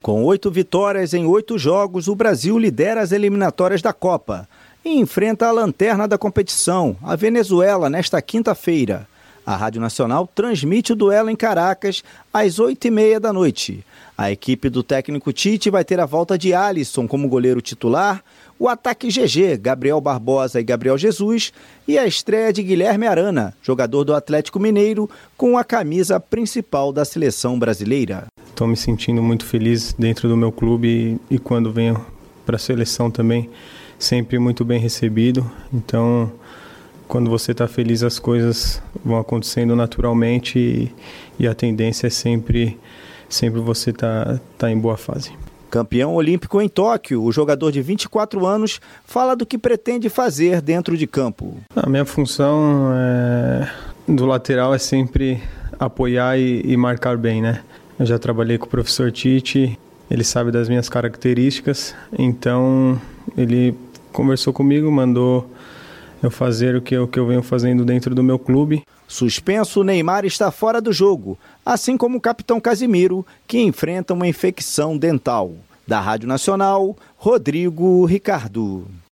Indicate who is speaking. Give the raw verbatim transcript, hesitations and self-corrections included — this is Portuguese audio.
Speaker 1: Com oito vitórias em oito jogos, o Brasil lidera as eliminatórias da Copa e enfrenta a lanterna da competição, a Venezuela, nesta quinta-feira. A Rádio Nacional transmite o duelo em Caracas às oito e meia da noite. A equipe do técnico Tite vai ter a volta de Alisson como goleiro titular, o ataque G G, Gabriel Barbosa e Gabriel Jesus, e a estreia de Guilherme Arana, jogador do Atlético Mineiro, com a camisa principal da seleção brasileira.
Speaker 2: Estou me sentindo muito feliz dentro do meu clube e, e quando venho para a seleção também, sempre muito bem recebido. Então, quando você está feliz, as coisas vão acontecendo naturalmente e, e a tendência é sempre, sempre você estar tá, tá em boa fase.
Speaker 1: Campeão olímpico em Tóquio, o jogador de vinte e quatro anos fala do que pretende fazer dentro de campo.
Speaker 2: A minha função é, do lateral é sempre apoiar e, e marcar bem, né? Eu já trabalhei com o professor Tite, ele sabe das minhas características, então ele conversou comigo, mandou eu fazer o que eu, que eu venho fazendo dentro do meu clube.
Speaker 1: Suspenso, Neymar está fora do jogo, assim como o capitão Casimiro, que enfrenta uma infecção dental. Da Rádio Nacional, Rodrigo Ricardo.